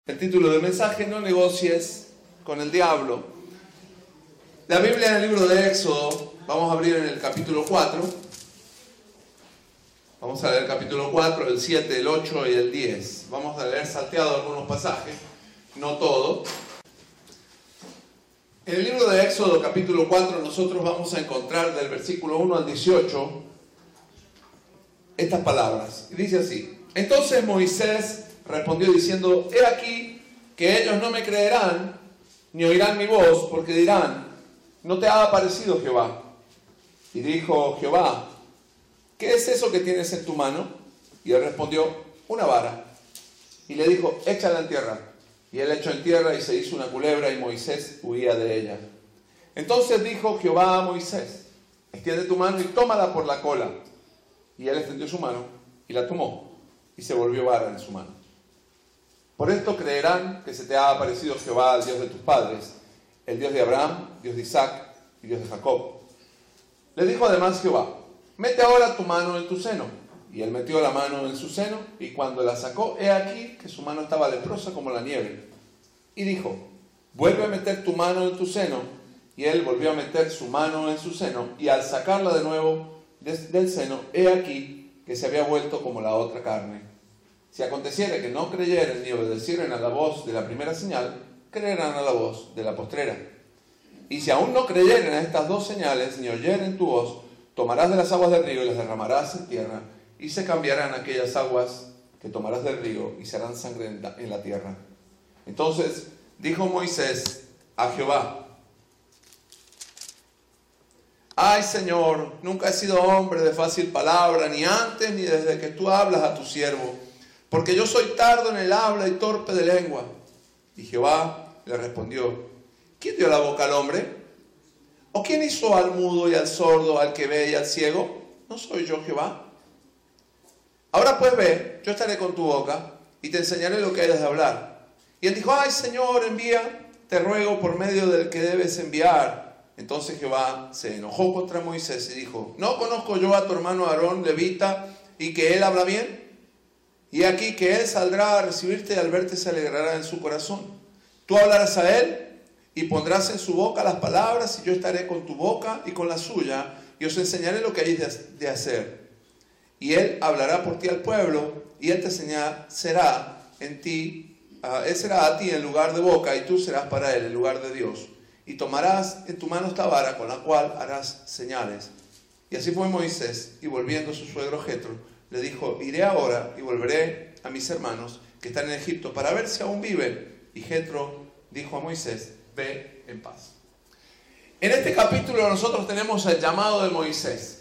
El título del mensaje: no negocies con el diablo. La Biblia en el libro de Éxodo, vamos a abrir en el capítulo 4. Vamos a leer el capítulo 4, el 7, el 8 y el 10. Vamos a leer salteado algunos pasajes, no todo. En el libro de Éxodo, capítulo 4, nosotros vamos a encontrar del versículo 1 al 18 estas palabras. Y dice así: entonces Moisés respondió diciendo: he aquí que ellos no me creerán ni oirán mi voz, porque dirán: ¿no te ha aparecido Jehová? Y dijo Jehová: ¿qué es eso que tienes en tu mano? Y él respondió: una vara. Y le dijo: échala en tierra. Y él echó en tierra y se hizo una culebra, y Moisés huía de ella. Entonces dijo Jehová a Moisés: extiende tu mano y tómala por la cola. Y él extendió su mano y la tomó, y se volvió vara en su mano. Por esto creerán que se te ha aparecido Jehová, el Dios de tus padres, el Dios de Abraham, Dios de Isaac y Dios de Jacob. Le dijo además Jehová: mete ahora tu mano en tu seno. Y él metió la mano en su seno, y cuando la sacó, he aquí que su mano estaba leprosa como la nieve. Y dijo: vuelve a meter tu mano en tu seno. Y él volvió a meter su mano en su seno, y al sacarla de nuevo del seno, he aquí que se había vuelto como la otra carne. Si aconteciera que no creyeren ni obedecieren a la voz de la primera señal, creerán a la voz de la postrera. Y si aún no creyeren a estas dos señales, ni oyeren tu voz, tomarás de las aguas del río y las derramarás en tierra, y se cambiarán aquellas aguas que tomarás del río, y serán sangre en la tierra. Entonces dijo Moisés a Jehová: ay, Señor, nunca he sido hombre de fácil palabra, ni antes ni desde que tú hablas a tu siervo, porque yo soy tardo en el habla y torpe de lengua. Y Jehová le respondió: ¿quién dio la boca al hombre? ¿O quién hizo al mudo y al sordo, al que ve y al ciego? ¿No soy yo Jehová? Ahora pues ve, yo estaré con tu boca y te enseñaré lo que hayas de hablar. Y él dijo: ay, Señor, envía, te ruego, por medio del que debes enviar. Entonces Jehová se enojó contra Moisés y dijo: ¿no conozco yo a tu hermano Aarón, levita, y que él habla bien? Y aquí que él saldrá a recibirte, y al verte se alegrará en su corazón. Tú hablarás a él y pondrás en su boca las palabras, y yo estaré con tu boca y con la suya, y os enseñaré lo que hayáis de hacer. Y él hablará por ti al pueblo, y él te será en ti, él será a ti en lugar de boca, y tú serás para él en lugar de Dios. Y tomarás en tu mano esta vara con la cual harás señales. Y así fue Moisés, y volviendo su suegro Jetro, le dijo: iré ahora y volveré a mis hermanos que están en Egipto para ver si aún viven. Y Jetro dijo a Moisés: ve en paz. En este capítulo nosotros tenemos el llamado de Moisés.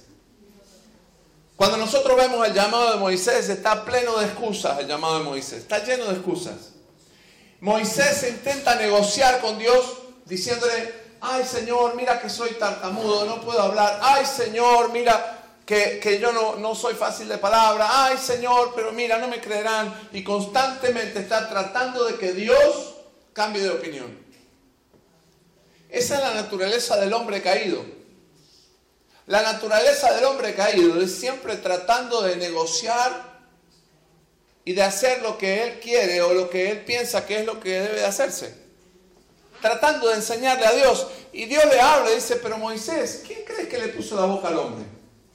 Cuando nosotros vemos el llamado de Moisés, está pleno de excusas. El llamado de Moisés está lleno de excusas. Moisés intenta negociar con Dios diciéndole: ay, Señor, mira que soy tartamudo, no puedo hablar. Ay, Señor, mira que yo no soy fácil de palabra. Ay, Señor, pero mira, no me creerán. Y constantemente está tratando de que Dios cambie de opinión. Esa es la naturaleza del hombre caído. La naturaleza del hombre caído es siempre tratando de negociar y de hacer lo que él quiere o lo que él piensa que es lo que debe de hacerse. Tratando de enseñarle a Dios. Y Dios le habla y dice: pero Moisés, ¿quién crees que le puso la boca al hombre?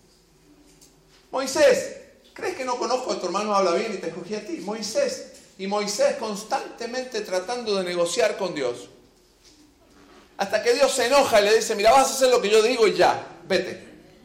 Moisés, ¿crees que no conozco a tu hermano habla bien y te escogí a ti? Moisés. Y Moisés constantemente tratando de negociar con Dios. Hasta que Dios se enoja y le dice: mira, vas a hacer lo que yo digo y ya, vete.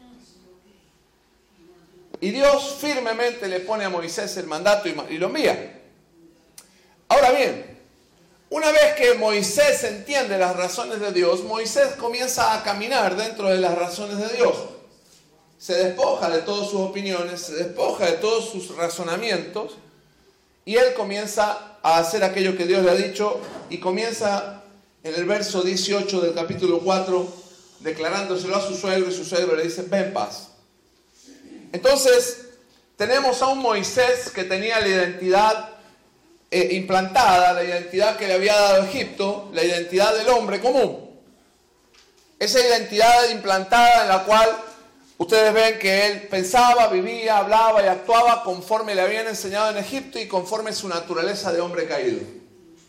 Y Dios firmemente le pone a Moisés el mandato y lo envía. Ahora bien, una vez que Moisés entiende las razones de Dios, Moisés comienza a caminar dentro de las razones de Dios. Se despoja de todas sus opiniones, se despoja de todos sus razonamientos, y él comienza a hacer aquello que Dios le ha dicho, y comienza en el verso 18 del capítulo 4, declarándoselo a su suegro, y su suegro le dice: ven en paz. Entonces, tenemos a un Moisés que tenía la identidad implantada, la identidad que le había dado Egipto, la identidad del hombre común. Esa identidad implantada en la cual ustedes ven que él pensaba, vivía, hablaba y actuaba conforme le habían enseñado en Egipto y conforme su naturaleza de hombre caído.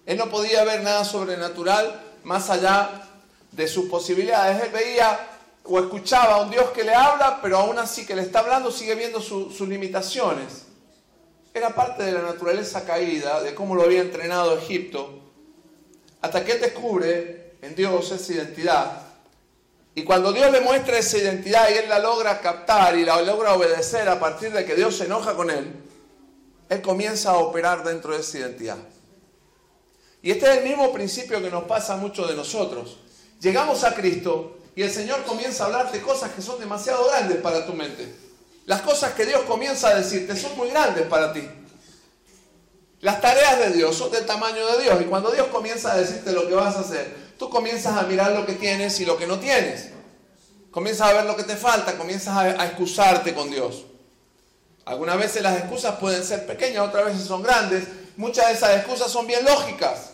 Él no podía ver nada sobrenatural más allá de sus posibilidades. Él veía o escuchaba a un Dios que le habla, pero aún así que le está hablando sigue viendo sus limitaciones. Era parte de la naturaleza caída, de cómo lo había entrenado Egipto, hasta que él descubre en Dios esa identidad. Y cuando Dios le muestra esa identidad y él la logra captar y la logra obedecer a partir de que Dios se enoja con él, él comienza a operar dentro de esa identidad. Y este es el mismo principio que nos pasa a muchos de nosotros. Llegamos a Cristo y el Señor comienza a hablarte cosas que son demasiado grandes para tu mente. Las cosas que Dios comienza a decirte son muy grandes para ti. Las tareas de Dios son del tamaño de Dios. Y cuando Dios comienza a decirte lo que vas a hacer, tú comienzas a mirar lo que tienes y lo que no tienes. Comienzas a ver lo que te falta, comienzas a excusarte con Dios. Algunas veces las excusas pueden ser pequeñas, otras veces son grandes. Muchas de esas excusas son bien lógicas.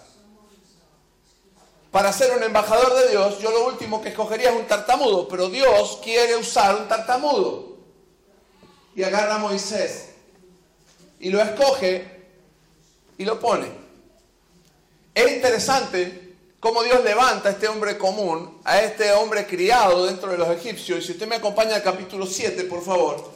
Para ser un embajador de Dios, yo lo último que escogería es un tartamudo, pero Dios quiere usar un tartamudo. Y agarra a Moisés y lo escoge y lo pone. Es interesante cómo Dios levanta a este hombre común, a este hombre criado dentro de los egipcios. Y si usted me acompaña al capítulo 7, por favor,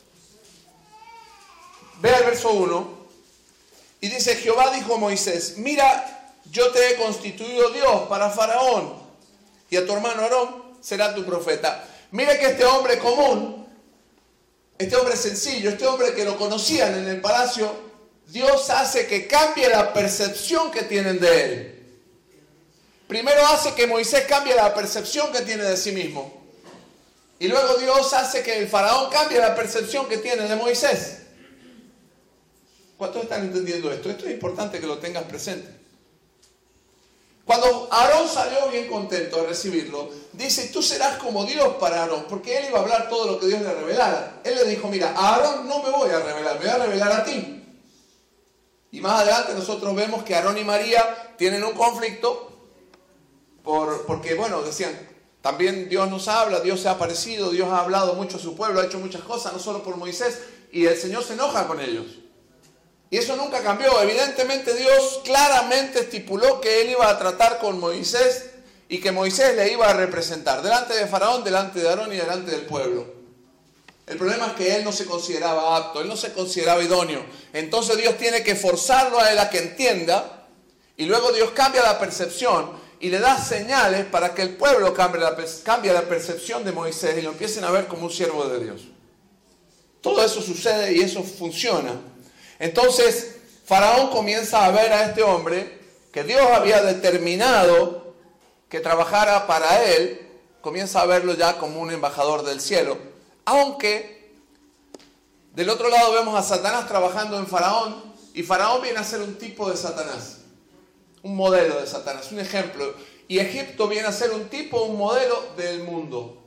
vea el verso 1. Y dice, Jehová dijo a Moisés, mira, yo te he constituido Dios para Faraón, y a tu hermano Aarón será tu profeta. Mira que este hombre común, este hombre sencillo, este hombre que lo conocían en el palacio, Dios hace que cambie la percepción que tienen de él. Primero hace que Moisés cambie la percepción que tiene de sí mismo. Y luego Dios hace que el faraón cambie la percepción que tiene de Moisés. ¿Cuántos están entendiendo esto? Esto es importante que lo tengas presente. Cuando Aarón salió bien contento de recibirlo, dice, tú serás como Dios para Aarón, porque él iba a hablar todo lo que Dios le revelara. Él le dijo, mira, a Aarón no me voy a revelar, me voy a revelar a ti. Y más adelante nosotros vemos que Aarón y María tienen un conflicto, porque bueno, decían, también Dios nos habla, Dios se ha aparecido, Dios ha hablado mucho a su pueblo, ha hecho muchas cosas, no solo por Moisés, y el Señor se enoja con ellos. Y eso nunca cambió. Evidentemente Dios claramente estipuló que Él iba a tratar con Moisés y que Moisés le iba a representar delante de Faraón, delante de Aarón y delante del pueblo. El problema es que él no se consideraba apto, él no se consideraba idóneo. Entonces Dios tiene que forzarlo a él a que entienda, y luego Dios cambia la percepción y le da señales para que el pueblo cambie la percepción de Moisés y lo empiecen a ver como un siervo de Dios. Todo eso sucede y eso funciona. Entonces Faraón comienza a ver a este hombre que Dios había determinado que trabajara para él, comienza a verlo ya como un embajador del cielo. Aunque del otro lado vemos a Satanás trabajando en Faraón, y Faraón viene a ser un tipo de Satanás, un modelo de Satanás, un ejemplo. Y Egipto viene a ser un tipo, un modelo del mundo.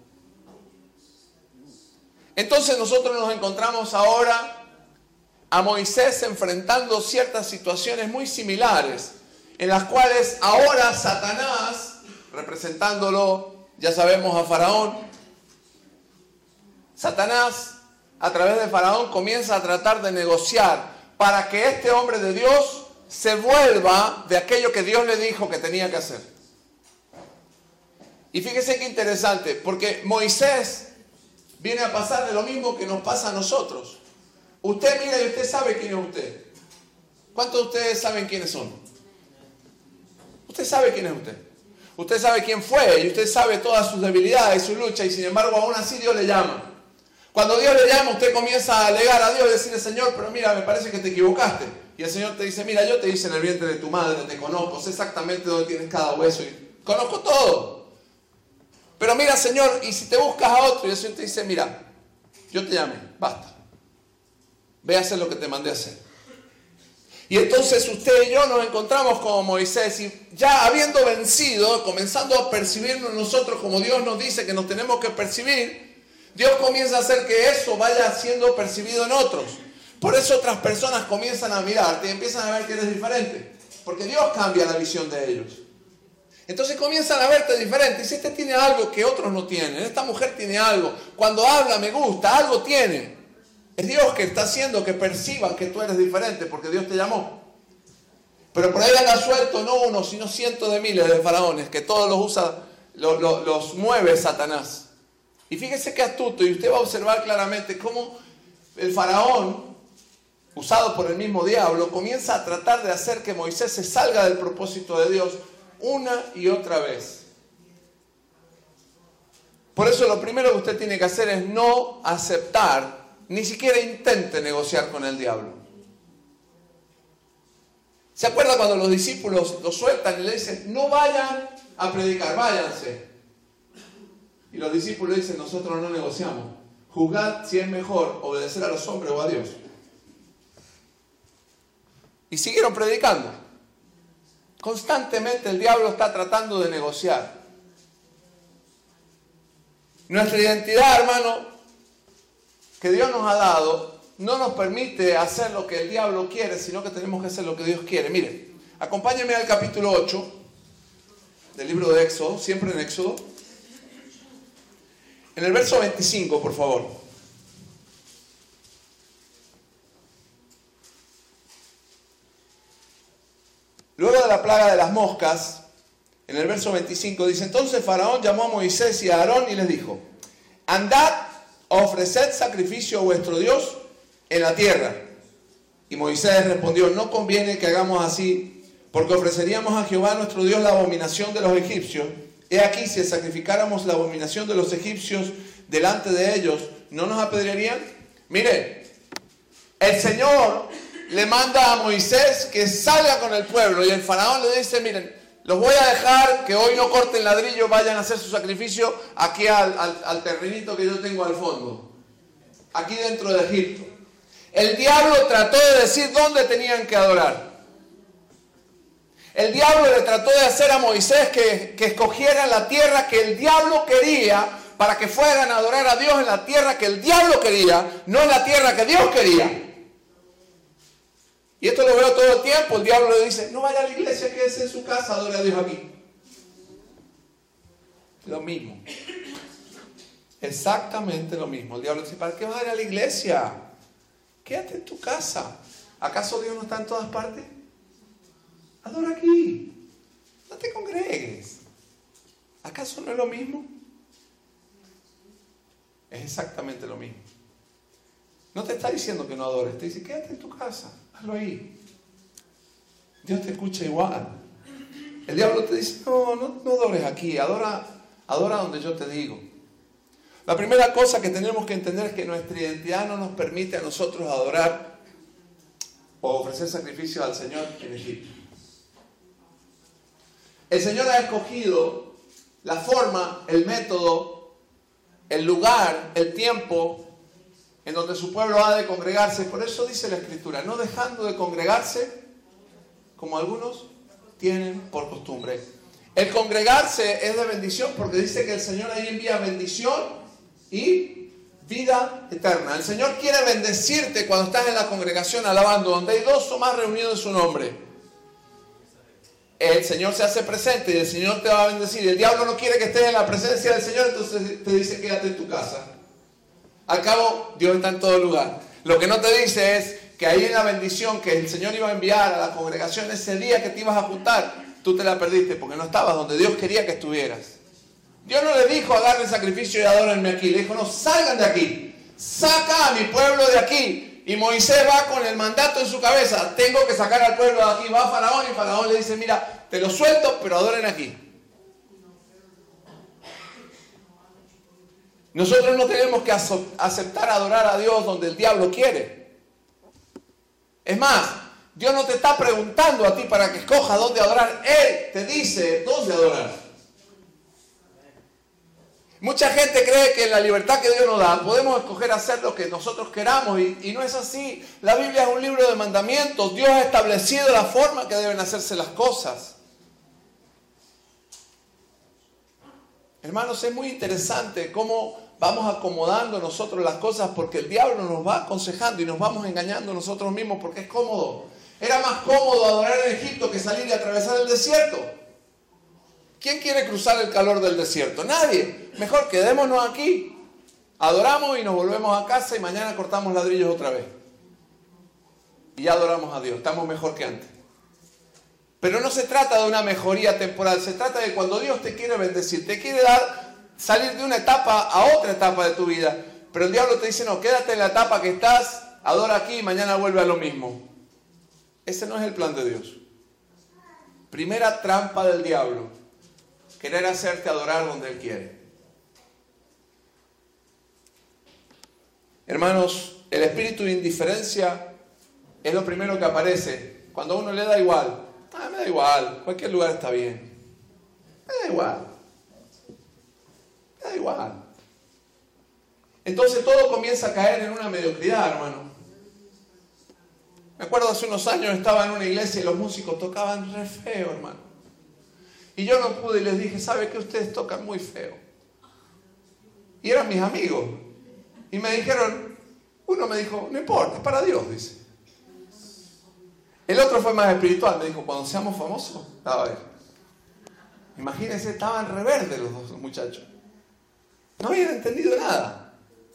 Entonces nosotros nos encontramos ahora a Moisés enfrentando ciertas situaciones muy similares, en las cuales ahora Satanás, representándolo, ya sabemos, a Faraón, Satanás, a través de Faraón, comienza a tratar de negociar para que este hombre de Dios se vuelva de aquello que Dios le dijo que tenía que hacer. Y fíjese qué interesante, porque Moisés viene a pasarle lo mismo que nos pasa a nosotros. Usted mira y usted sabe quién es usted. ¿Cuántos de ustedes saben quiénes son? Usted sabe quién es usted. Usted sabe quién fue y usted sabe todas sus debilidades y sus luchas, y sin embargo aún así Dios le llama. Cuando Dios le llama, usted comienza a alegar a Dios y decirle, Señor, pero mira, me parece que te equivocaste. Y el Señor te dice, mira, yo te hice en el vientre de tu madre, te conozco, sé exactamente dónde tienes cada hueso y conozco todo. Pero mira, Señor, y si te buscas a otro, y el Señor te dice, mira, yo te llamé, basta. Ve a hacer lo que te mandé a hacer. Y entonces usted y yo nos encontramos como Moisés, y ya habiendo vencido, comenzando a percibirnos nosotros como Dios nos dice que nos tenemos que percibir, Dios comienza a hacer que eso vaya siendo percibido en otros. Por eso otras personas comienzan a mirarte y empiezan a ver que eres diferente, porque Dios cambia la visión de ellos. Entonces comienzan a verte diferente. Y si este tiene algo que otros no tienen, esta mujer tiene algo, cuando habla me gusta, algo tiene. Es Dios que está haciendo que perciban que tú eres diferente, porque Dios te llamó. Pero por ahí anda suelto no uno, sino cientos de miles de faraones, que todos los usa, los mueve Satanás. Y fíjese qué astuto, y usted va a observar claramente cómo el faraón, usado por el mismo diablo, comienza a tratar de hacer que Moisés se salga del propósito de Dios una y otra vez. Por eso lo primero que usted tiene que hacer es no aceptar, ni siquiera intente negociar con el diablo. ¿Se acuerda cuando los discípulos lo sueltan y le dicen, no vayan a predicar, váyanse? Y los discípulos dicen, nosotros no negociamos. Juzgad si es mejor obedecer a los hombres o a Dios. Y siguieron predicando. Constantemente el diablo está tratando de negociar. Nuestra identidad, hermano, que Dios nos ha dado, no nos permite hacer lo que el diablo quiere, sino que tenemos que hacer lo que Dios quiere. Mire, acompáñenme al capítulo 8 del libro de Éxodo, siempre en Éxodo. En el verso 25, por favor. Luego de la plaga de las moscas, en el verso 25 dice, entonces Faraón llamó a Moisés y a Aarón y les dijo, andad, ofreced sacrificio a vuestro Dios en la tierra. Y Moisés respondió, no conviene que hagamos así, porque ofreceríamos a Jehová nuestro Dios la abominación de los egipcios. He aquí, si sacrificáramos la abominación de los egipcios delante de ellos, ¿no nos apedrearían? Mire, el Señor le manda a Moisés que salga con el pueblo y el faraón le dice, miren, los voy a dejar que hoy no corten ladrillo, vayan a hacer su sacrificio aquí al terrenito que yo tengo al fondo, aquí dentro de Egipto. El diablo trató de decir dónde tenían que adorar. El diablo le trató de hacer a Moisés que escogiera la tierra que el diablo quería para que fueran a adorar a Dios en la tierra que el diablo quería, no en la tierra que Dios quería. Y esto lo veo todo el tiempo. El diablo le dice, no vaya a la iglesia, quédese en su casa, adore a Dios aquí. Lo mismo. Exactamente lo mismo. El diablo dice, ¿para qué vas a ir a la iglesia? Quédate en tu casa. ¿Acaso Dios no está en todas partes? Adora aquí. No te congregues. ¿Acaso no es lo mismo? Es exactamente lo mismo. No te está diciendo que no adores, te dice, quédate en tu casa, hazlo ahí. Dios te escucha igual. El diablo te dice, no adores aquí, adora donde yo te digo. La primera cosa que tenemos que entender es que nuestra identidad no nos permite a nosotros adorar o ofrecer sacrificios al Señor en Egipto. El Señor ha escogido la forma, el método, el lugar, el tiempo en donde su pueblo ha de congregarse. Por eso dice la Escritura, no dejando de congregarse, como algunos tienen por costumbre. El congregarse es de bendición porque dice que el Señor ahí envía bendición y vida eterna. El Señor quiere bendecirte cuando estás en la congregación alabando, donde hay dos o más reunidos en su nombre. El Señor se hace presente y el Señor te va a bendecir. Y el diablo no quiere que estés en la presencia del Señor, entonces te dice quédate en tu casa. Al cabo, Dios está en todo lugar. Lo que no te dice es que ahí en la bendición que el Señor iba a enviar a la congregación ese día que te ibas a juntar, tú te la perdiste porque no estabas donde Dios quería que estuvieras. Dios no le dijo agarren sacrificio y adórenme aquí. Le dijo, no, salgan de aquí. Saca a mi pueblo de aquí. Y Moisés va con el mandato en su cabeza. Tengo que sacar al pueblo de aquí. Va Faraón y Faraón le dice, mira, te lo suelto, pero adoren aquí. Nosotros no tenemos que aceptar adorar a Dios donde el diablo quiere. Es más, Dios no te está preguntando a ti para que escojas dónde adorar. Él te dice dónde adorar. Mucha gente cree que en la libertad que Dios nos da podemos escoger hacer lo que nosotros queramos y no es así. La Biblia es un libro de mandamientos. Dios ha establecido la forma que deben hacerse las cosas. Hermanos, es muy interesante cómo vamos acomodando nosotros las cosas porque el diablo nos va aconsejando y nos vamos engañando nosotros mismos porque es cómodo. Era más cómodo adorar en Egipto que salir y atravesar el desierto. ¿Quién quiere cruzar el calor del desierto? Nadie. Mejor quedémonos aquí. Adoramos y nos volvemos a casa y mañana cortamos ladrillos otra vez. Y ya adoramos a Dios. Estamos mejor que antes. Pero no se trata de una mejoría temporal, se trata de cuando Dios te quiere bendecir, te quiere dar, salir de una etapa a otra etapa de tu vida. Pero el diablo te dice, no, quédate en la etapa que estás, adora aquí y mañana vuelve a lo mismo. Ese no es el plan de Dios. Primera trampa del diablo, querer hacerte adorar donde Él quiere. Hermanos, el espíritu de indiferencia es lo primero que aparece cuando a uno le da igual. Me da igual, cualquier lugar está bien. Me da igual. Me da igual. Entonces todo comienza a caer en una mediocridad, hermano. Me acuerdo hace unos años estaba en una iglesia y los músicos tocaban re feo, hermano. Y yo no pude y les dije, ¿sabe qué? Ustedes tocan muy feo. Y eran mis amigos. Y me dijeron, uno me dijo, no importa, es para Dios, dice. El otro fue más espiritual, me dijo, cuando seamos famosos, a ver. Imagínense, estaban re verdes los dos muchachos. No habían entendido nada.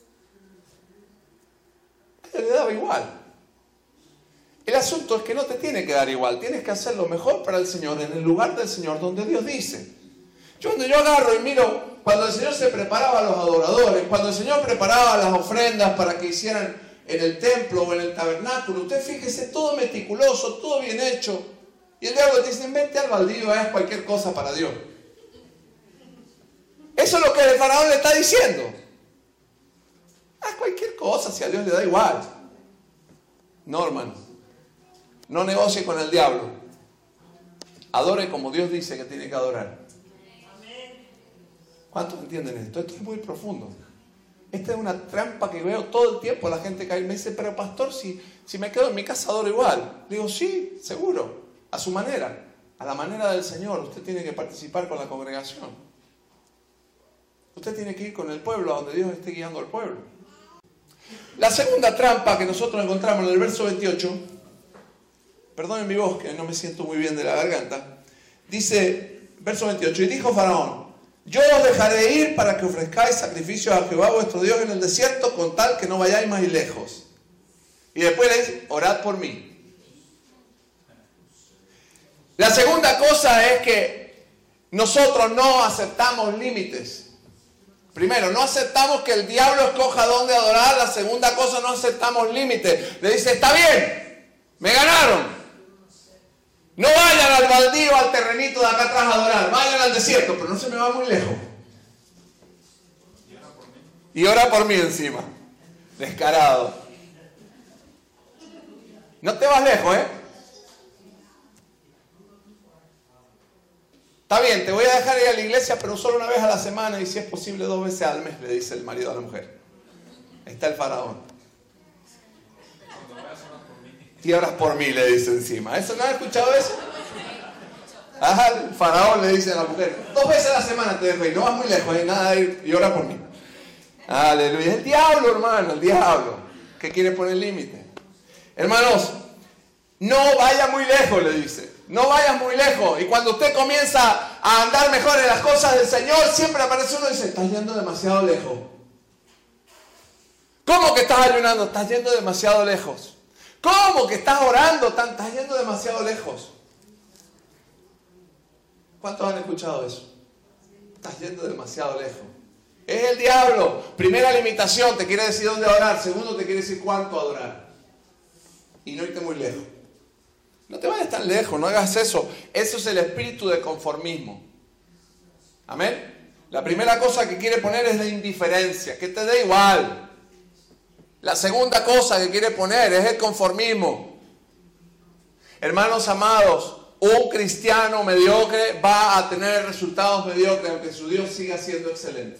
A él le daba igual. El asunto es que no te tiene que dar igual, tienes que hacer lo mejor para el Señor, en el lugar del Señor, donde Dios dice. Cuando yo agarro y miro, cuando el Señor se preparaba a los adoradores, cuando el Señor preparaba las ofrendas para que hicieran en el templo o en el tabernáculo, usted fíjese, todo meticuloso, todo bien hecho. Y el diablo te dice, vete al baldío, haz cualquier cosa para Dios. Eso es lo que el faraón le está diciendo. Haz cualquier cosa si a Dios le da igual. No, hermano. No negocie con el diablo. Adore como Dios dice que tiene que adorar. ¿Cuántos entienden esto? Esto es muy profundo. Esta es una trampa que veo todo el tiempo. La gente cae y me dice, pero pastor, si me quedo en mi casa adoro igual. Digo, sí, seguro. A su manera. A la manera del Señor. Usted tiene que participar con la congregación. Usted tiene que ir con el pueblo a donde Dios esté guiando al pueblo. La segunda trampa que nosotros encontramos en el verso 28, perdonen mi voz que no me siento muy bien de la garganta, dice, verso 28, y dijo Faraón, yo os dejaré ir para que ofrezcáis sacrificios a Jehová vuestro Dios en el desierto, con tal que no vayáis más lejos. Y después le dice, orad por mí. La segunda cosa es que nosotros no aceptamos límites. Primero, no aceptamos que el diablo escoja dónde adorar. La segunda cosa, no aceptamos límites. Le dice, está bien, me ganaron. No vayan al baldío, al terrenito de acá atrás a adorar. Vayan al desierto, pero no se me va muy lejos. Y ora por mí encima. Descarado. No te vas lejos, ¿eh? Está bien, te voy a dejar ir a la iglesia, pero solo una vez a la semana y si es posible 2 veces al mes, le dice el marido a la mujer. Ahí está el faraón. Y oras por mí, le dice encima. ¿Eso no has escuchado eso? Ajá, el faraón le dice a la mujer, 2 veces a la semana te dejo ir, no vas muy lejos, nada de ir y ora por mí. Aleluya. Es el diablo, hermano, el diablo, que quiere poner límite. Hermanos, no vaya muy lejos, le dice. No vayas muy lejos. Y cuando usted comienza a andar mejor en las cosas del Señor, siempre aparece uno y dice, estás yendo demasiado lejos. ¿Cómo que estás ayunando? Estás yendo demasiado lejos. ¿Cómo que estás orando? Estás yendo demasiado lejos. ¿Cuántos han escuchado eso? Estás yendo demasiado lejos. Es el diablo. Primera limitación, te quiere decir dónde adorar. Segundo, te quiere decir cuánto adorar. Y no irte muy lejos. No te vayas tan lejos, no hagas eso. Eso es el espíritu de conformismo. Amén. La primera cosa que quiere poner es la indiferencia, que te dé igual. La segunda cosa que quiere poner es el conformismo. Hermanos amados, un cristiano mediocre va a tener resultados mediocres, aunque su Dios siga siendo excelente.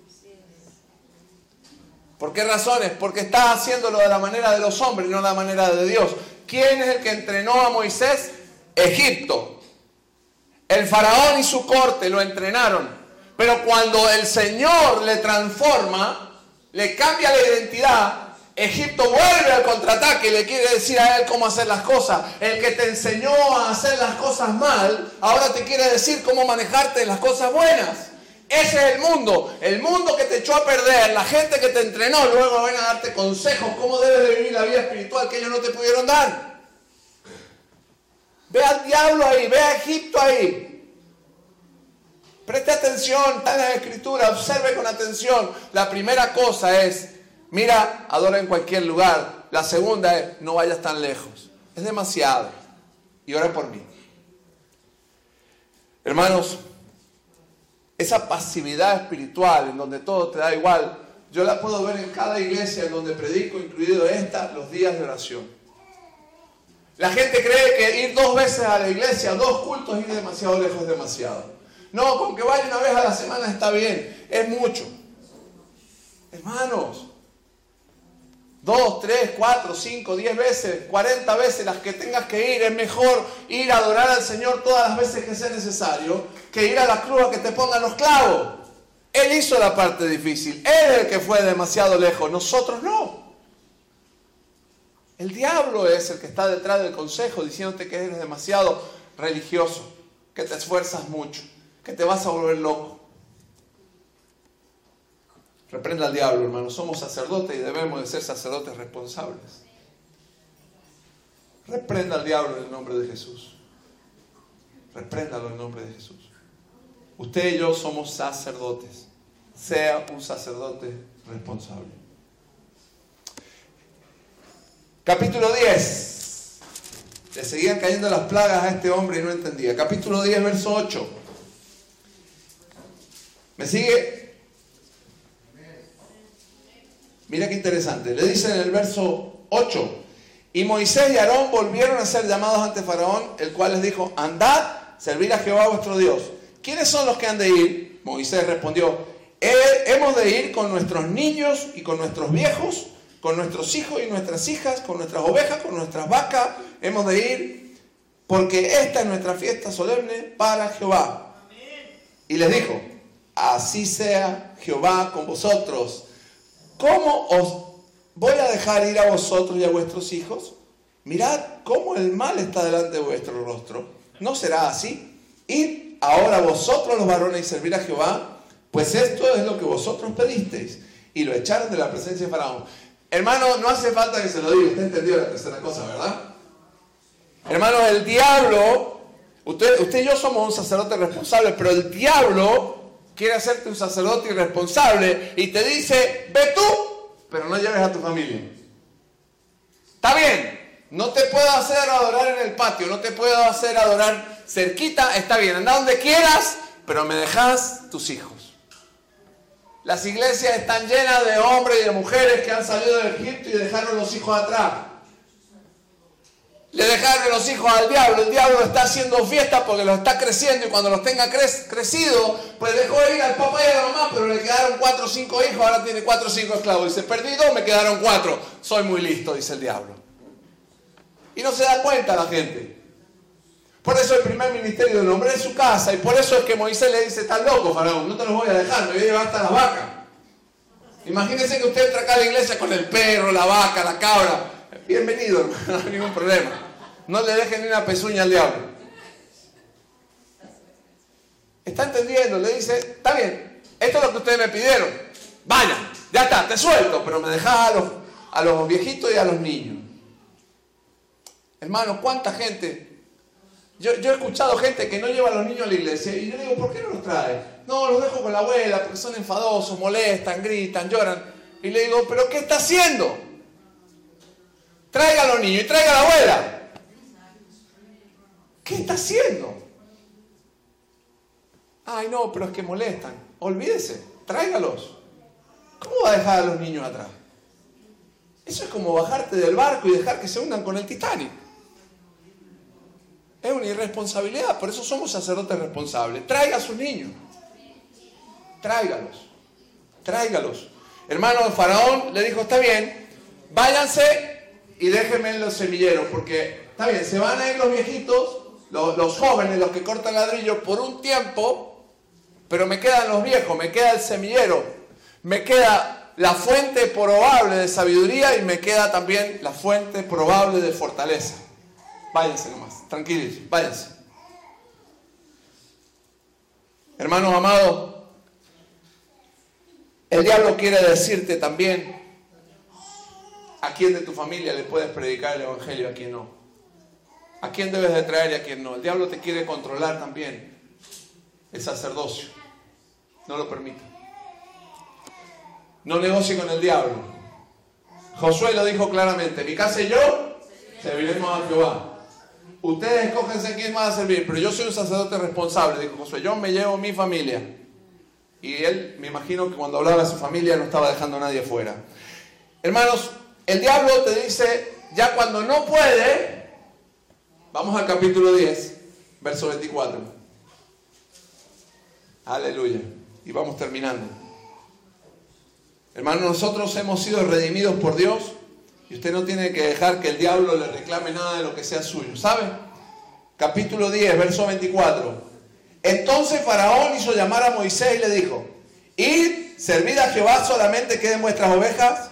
¿Por qué razones? Porque está haciéndolo de la manera de los hombres y no de la manera de Dios. ¿Quién es el que entrenó a Moisés? Egipto. El faraón y su corte lo entrenaron. Pero cuando el Señor le transforma, le cambia la identidad, Egipto vuelve al contraataque y le quiere decir a él cómo hacer las cosas. El que te enseñó a hacer las cosas mal, ahora te quiere decir cómo manejarte en las cosas buenas. Ese es el mundo que te echó a perder, la gente que te entrenó, luego van a darte consejos cómo debes de vivir la vida espiritual que ellos no te pudieron dar. Ve al diablo ahí, ve a Egipto ahí. Preste atención, está en la Escritura, observe con atención. La primera cosa es, mira, adora en cualquier lugar. La segunda es, no vayas tan lejos. Es demasiado. Y ora por mí. Hermanos, esa pasividad espiritual en donde todo te da igual, yo la puedo ver en cada iglesia en donde predico, incluido los días de oración. La gente cree que ir 2 veces a la iglesia, 2 cultos, ir demasiado lejos es demasiado. No, con que vaya una vez a la semana está bien, es mucho. Hermanos, 2, 3, 4, 5, 10 veces, 40 veces las que tengas que ir, es mejor ir a adorar al Señor todas las veces que sea necesario, que ir a la cruz a que te pongan los clavos. Él hizo la parte difícil, Él es el que fue demasiado lejos, nosotros no. El diablo es el que está detrás del consejo diciéndote que eres demasiado religioso, que te esfuerzas mucho, que te vas a volver loco. Reprenda al diablo, hermano. Somos sacerdotes y debemos de ser sacerdotes responsables. Reprenda al diablo en el nombre de Jesús. Repréndalo en el nombre de Jesús. Usted y yo somos sacerdotes. Sea un sacerdote responsable. Capítulo 10. Le seguían cayendo las plagas a este hombre y no entendía. Capítulo 10, verso 8. ¿Me sigue? Mira qué interesante. Le dice en el verso 8. Y Moisés y Aarón volvieron a ser llamados ante Faraón, el cual les dijo, andad, servir a Jehová vuestro Dios. ¿Quiénes son los que han de ir? Moisés respondió, hemos de ir con nuestros niños y con nuestros viejos, con nuestros hijos y nuestras hijas, con nuestras ovejas, con nuestras vacas, hemos de ir, porque esta es nuestra fiesta solemne para Jehová. Y les dijo, así sea Jehová con vosotros. ¿Cómo os voy a dejar ir a vosotros y a vuestros hijos? Mirad cómo el mal está delante de vuestro rostro. ¿No será así? Id ahora vosotros los varones y servir a Jehová, pues esto es lo que vosotros pedisteis. Y lo echaron de la presencia de Faraón. Hermano, no hace falta que se lo diga. Usted entendió la tercera cosa, ¿verdad? Hermano, el diablo, usted y yo somos un sacerdote responsable, pero el diablo quiere hacerte un sacerdote irresponsable y te dice, ve tú, pero no lleves a tu familia. Está bien, no te puedo hacer adorar en el patio, no te puedo hacer adorar cerquita, está bien, anda donde quieras, pero me dejas tus hijos. Las iglesias están llenas de hombres y de mujeres que han salido de Egipto y dejaron los hijos atrás. Le dejaron los hijos al diablo. El diablo está haciendo fiesta porque los está creciendo y cuando los tenga crecido, pues dejó ir al papá y a la mamá, pero le quedaron 4 o 5 hijos, ahora tiene 4 o 5 esclavos. Dice, perdí 2, me quedaron 4. Soy muy listo, dice el diablo. Y no se da cuenta la gente. Por eso el primer ministerio del hombre es su casa, y por eso es que Moisés le dice, estás loco, Faraón, no te los voy a dejar, me voy a llevar hasta las vacas. Imagínense que usted entra acá a la iglesia con el perro, la vaca, la cabra. Bienvenido, hermano, no hay ningún problema. No le dejen ni una pezuña al diablo. ¿Está entendiendo? Le dice, está bien, esto es lo que ustedes me pidieron. Vayan, ya está, te suelto, pero me dejás a los viejitos y a los niños. Hermano, ¿cuánta gente? Yo he escuchado gente que no lleva a los niños a la iglesia y yo le digo, ¿por qué no los trae? No, los dejo con la abuela porque son enfadosos, molestan, gritan, lloran. Y le digo, ¿pero qué está haciendo? Traiga a los niños y traiga a la abuela. ¿Qué está haciendo? Ay, no, pero es que molestan. Olvídese, tráigalos. ¿Cómo va a dejar a los niños atrás? Eso es como bajarte del barco y dejar que se hundan con el Titanic. Es una irresponsabilidad, por eso somos sacerdotes responsables. Traiga a sus niños. Tráigalos. Hermano, Faraón le dijo, está bien, váyanse y déjenme en los semilleros, porque está bien, se van a ir los viejitos, los jóvenes, los que cortan ladrillo por un tiempo, pero me quedan los viejos, me queda el semillero, me queda la fuente probable de sabiduría y me queda también la fuente probable de fortaleza. Váyanse nomás, tranquilos, váyanse. Hermanos amados, el diablo quiere decirte también a quién de tu familia le puedes predicar el evangelio, a quién no. a quién debes de traer y a quién no. El diablo te quiere controlar también. El sacerdocio. No lo permite. No negocie con el diablo. Josué lo dijo claramente: mi casa y yo serviremos a Jehová. Ustedes escógense quién va a servir, pero yo soy un sacerdote responsable, dijo Josué. Yo me llevo mi familia. Y él, me imagino que cuando hablaba de su familia no estaba dejando a nadie fuera. Hermanos, el diablo te dice, ya cuando no puede, vamos al capítulo 10, verso 24. Aleluya. Y vamos terminando. Hermanos, nosotros hemos sido redimidos por Dios y usted no tiene que dejar que el diablo le reclame nada de lo que sea suyo. ¿Sabe? Capítulo 10, verso 24. Entonces Faraón hizo llamar a Moisés y le dijo: id, servid a Jehová, solamente queden vuestras ovejas,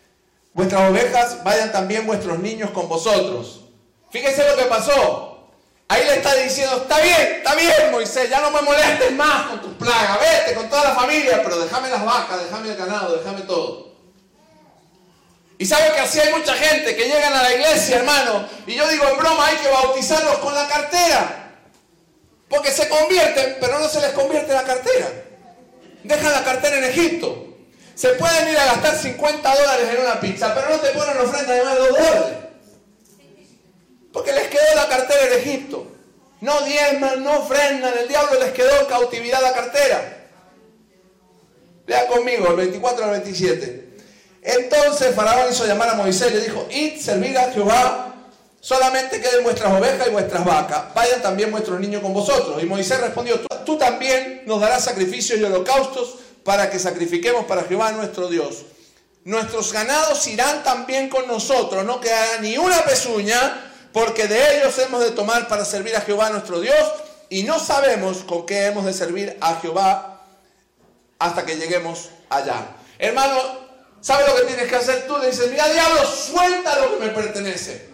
vayan también vuestros niños con vosotros. Fíjense lo que pasó. Ahí le está diciendo: está bien Moisés, ya no me molestes más con tus plagas, vete con toda la familia, pero déjame las vacas, déjame el ganado, déjame todo. Y sabe que así hay mucha gente que llegan a la iglesia, hermano, y yo digo en broma, hay que bautizarlos con la cartera, porque se convierten, pero no se les convierte la cartera. Dejan la cartera en Egipto. Se pueden ir a gastar $50 en una pizza, pero no te ponen ofrenda de más de $2. Porque les quedó la cartera en Egipto. No diezman, no ofrendan. El diablo les quedó en cautividad la cartera. Lea conmigo, el 24 al 27. Entonces Faraón hizo llamar a Moisés y le dijo: id, servid a Jehová, solamente queden vuestras ovejas y vuestras vacas, vayan también vuestros niños con vosotros. Y Moisés respondió: tú también nos darás sacrificios y holocaustos para que sacrifiquemos para Jehová nuestro Dios. Nuestros ganados irán también con nosotros, no quedará ni una pezuña, porque de ellos hemos de tomar para servir a Jehová nuestro Dios, y no sabemos con qué hemos de servir a Jehová hasta que lleguemos allá. Hermano, ¿sabes lo que tienes que hacer tú? Le dices: mira, diablo, suelta lo que me pertenece.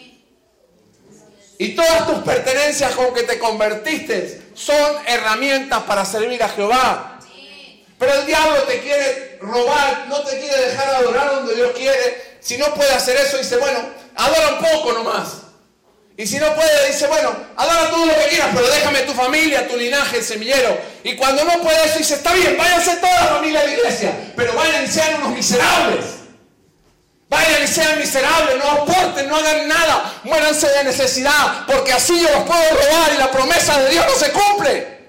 Y todas tus pertenencias con que te convertiste son herramientas para servir a Jehová. Pero el diablo te quiere robar, no te quiere dejar adorar donde Dios quiere. Si no puede hacer eso, dice: bueno, adora un poco nomás. Y si no puede, dice: bueno, adora todo lo que quieras, pero déjame tu familia, tu linaje, el semillero. Y cuando no puede eso, dice: está bien, váyanse toda la familia a la iglesia, pero vayan y sean unos miserables. Vayan y sean miserables, no aporten, no hagan nada, muéranse de necesidad, porque así yo los puedo robar y la promesa de Dios no se cumple.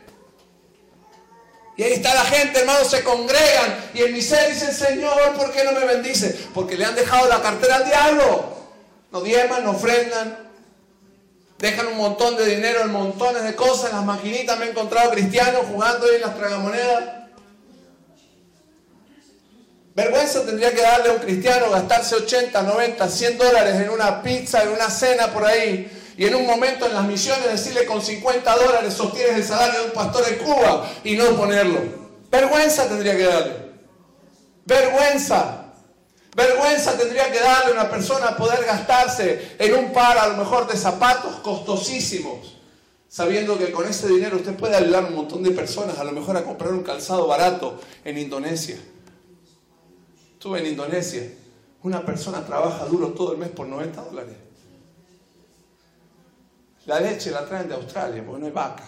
Y ahí está la gente, hermanos, se congregan y en miseria dicen: Señor, ¿por qué no me bendice? Porque le han dejado la cartera al diablo. No diezman, no ofrendan, dejan un montón de dinero en montones de cosas. En las maquinitas me he encontrado cristianos jugando ahí en las tragamonedas. Vergüenza tendría que darle a un cristiano gastarse 80, 90, $100 en una pizza, en una cena por ahí, y en un momento en las misiones decirle: con $50 sostienes el salario de un pastor en Cuba, y no ponerlo. Vergüenza tendría que darle. Vergüenza tendría que darle a una persona poder gastarse en un par a lo mejor de zapatos costosísimos, sabiendo que con ese dinero usted puede ayudar a un montón de personas, a lo mejor a comprar un calzado barato en Indonesia. Estuve en Indonesia, una persona trabaja duro todo el mes por $90. La leche la traen de Australia porque no hay vacas.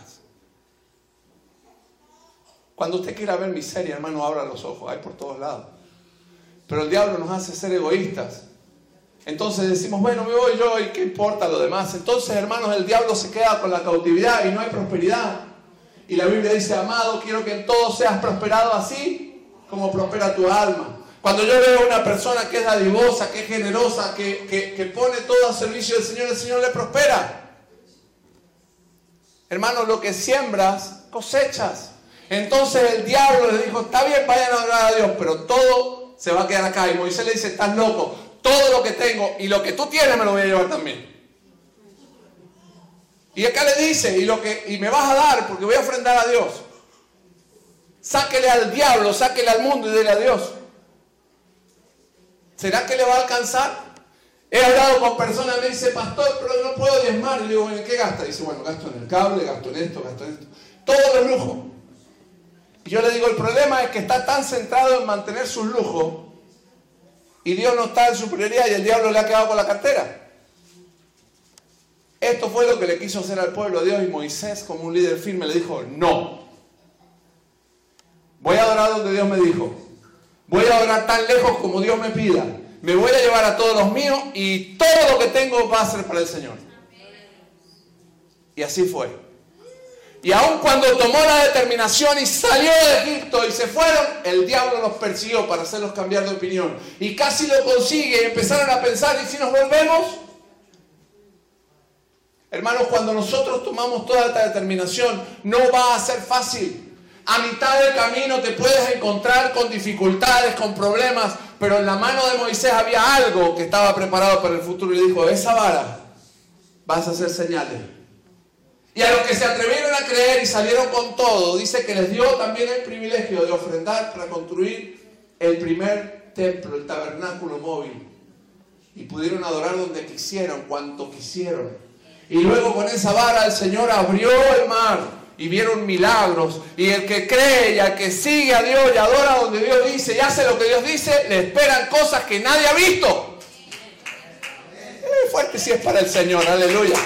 Cuando usted quiera ver miseria, hermano, abra los ojos, hay por todos lados. Pero el diablo nos hace ser egoístas. Entonces decimos: bueno, me voy yo y qué importa lo demás. Entonces, hermanos, el diablo se queda con la cautividad y no hay prosperidad. Y la Biblia dice: amado, quiero que en todo seas prosperado así como prospera tu alma. Cuando yo veo a una persona que es dadivosa, que es generosa, que pone todo al servicio del Señor, el Señor le prospera. Hermano, lo que siembras, cosechas. Entonces el diablo le dijo: está bien, vayan a adorar a Dios, pero todo se va a quedar acá. Y Moisés le dice: estás loco, todo lo que tengo y lo que tú tienes me lo voy a llevar también. Y acá le dice: y me vas a dar porque voy a ofrendar a Dios. Sáquele al diablo, sáquele al mundo y dele a Dios. ¿Será que le va a alcanzar? He hablado con personas, me dice: pastor, pero no puedo diezmar. Y le digo: ¿en qué gasta? Dice: bueno, gasto en el cable, gasto en esto, gasto en esto. Todos los lujos. Y yo le digo: el problema es que está tan centrado en mantener sus lujos y Dios no está en su prioridad y el diablo le ha quedado con la cartera. Esto fue lo que le quiso hacer al pueblo de Dios, y Moisés, como un líder firme, le dijo: no. Voy a adorar donde Dios me dijo. Voy a adorar tan lejos como Dios me pida. Me voy a llevar a todos los míos y todo lo que tengo va a ser para el Señor. Y así fue. Y aun cuando tomó la determinación y salió de Egipto y se fueron, el diablo los persiguió para hacerlos cambiar de opinión. Y casi lo consigue y empezaron a pensar: ¿y si nos volvemos? Hermanos, cuando nosotros tomamos toda esta determinación, no va a ser fácil. A mitad del camino te puedes encontrar con dificultades, con problemas, pero en la mano de Moisés había algo que estaba preparado para el futuro, y le dijo: esa vara vas a hacer señales. Y a los que se atrevieron a creer y salieron con todo, dice que les dio también el privilegio de ofrendar para construir el primer templo, el tabernáculo móvil. Y pudieron adorar donde quisieron, cuanto quisieron. Y luego con esa vara el Señor abrió el mar y vieron milagros. Y el que cree y al que sigue a Dios y adora donde Dios dice y hace lo que Dios dice, le esperan cosas que nadie ha visto. Es fuerte si es para el Señor, aleluya.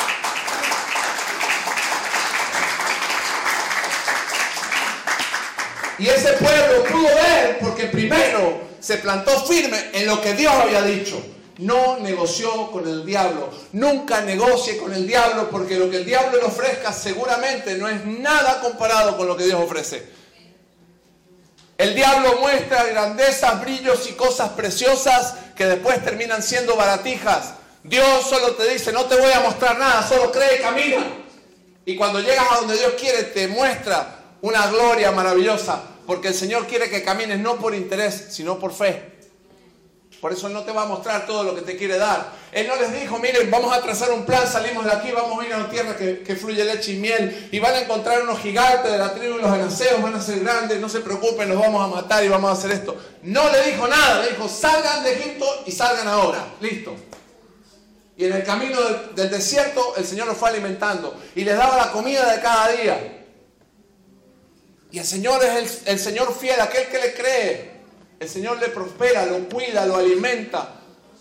Y ese pueblo pudo ver, porque primero se plantó firme en lo que Dios había dicho. No negoció con el diablo. Nunca negocie con el diablo, porque lo que el diablo le ofrezca seguramente no es nada comparado con lo que Dios ofrece. El diablo muestra grandezas, brillos y cosas preciosas que después terminan siendo baratijas. Dios solo te dice: no te voy a mostrar nada, solo cree y camina. Y cuando llegas a donde Dios quiere, te muestra una gloria maravillosa, porque el Señor quiere que camines no por interés, sino por fe. Por eso Él no te va a mostrar todo lo que te quiere dar. Él no les dijo: miren, vamos a trazar un plan, salimos de aquí, vamos a ir a una tierra que fluye leche y miel, y van a encontrar unos gigantes de la tribu de los anaseos, van a ser grandes, no se preocupen, los vamos a matar y vamos a hacer esto. No le dijo nada, le dijo: salgan de Egipto y salgan ahora. Listo. Y en el camino del desierto el Señor los fue alimentando y les daba la comida de cada día. Y el Señor es el Señor fiel, aquel que le cree. El Señor le prospera, lo cuida, lo alimenta.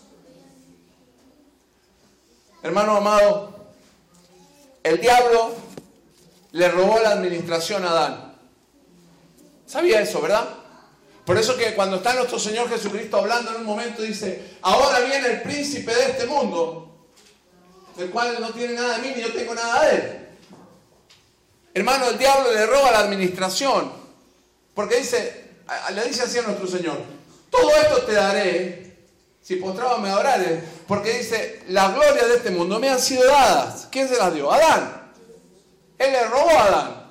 Hermano amado, el diablo le robó la administración a Adán. ¿Sabía eso, verdad? Por eso que cuando está nuestro Señor Jesucristo hablando en un momento, dice: ahora viene el príncipe de este mundo, del cual no tiene nada de mí ni yo tengo nada de él. Hermano, el diablo le roba la administración, porque le dice así a nuestro Señor: todo esto te daré si postrado me adorares, porque dice: las glorias de este mundo me han sido dadas. ¿Quién se las dio? Adán. Él le robó a Adán.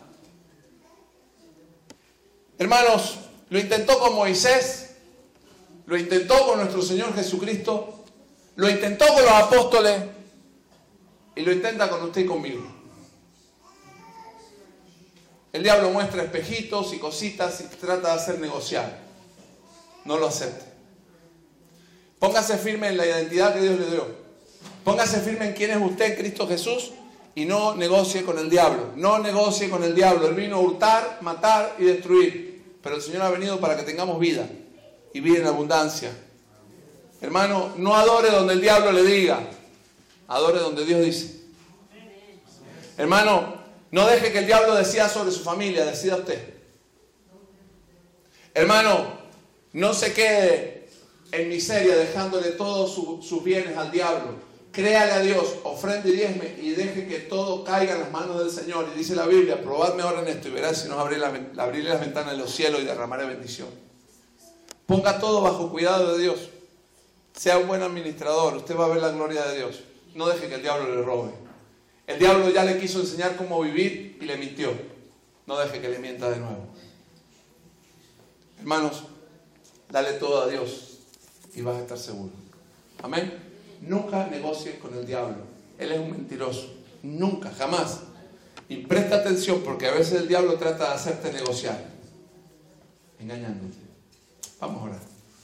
Hermanos, lo intentó con Moisés, lo intentó con nuestro Señor Jesucristo, lo intentó con los apóstoles y lo intenta con usted y conmigo. El diablo muestra espejitos y cositas y trata de hacer negociar. No lo acepte. Póngase firme en la identidad que Dios le dio. Póngase firme en quién es usted en Cristo Jesús y no negocie con el diablo. No negocie con el diablo. Él vino a hurtar, matar y destruir. Pero el Señor ha venido para que tengamos vida y vida en abundancia. Hermano, no adore donde el diablo le diga. Adore donde Dios dice. Hermano, no deje que el diablo decida sobre su familia, decida usted. Hermano, no se quede en miseria dejándole todos sus bienes al diablo. Créale a Dios, ofrende y diezme y deje que todo caiga en las manos del Señor. Y dice la Biblia: probadme ahora en esto y verás si nos abriré las ventanas de los cielos y derramaré bendición. Ponga todo bajo cuidado de Dios. Sea un buen administrador, usted va a ver la gloria de Dios. No deje que el diablo le robe. El diablo ya le quiso enseñar cómo vivir y le mintió. No deje que le mienta de nuevo. Hermanos, dale todo a Dios y vas a estar seguro. Amén. Nunca negocies con el diablo. Él es un mentiroso. Nunca, jamás. Y presta atención, porque a veces el diablo trata de hacerte negociar, engañándote. Vamos a orar.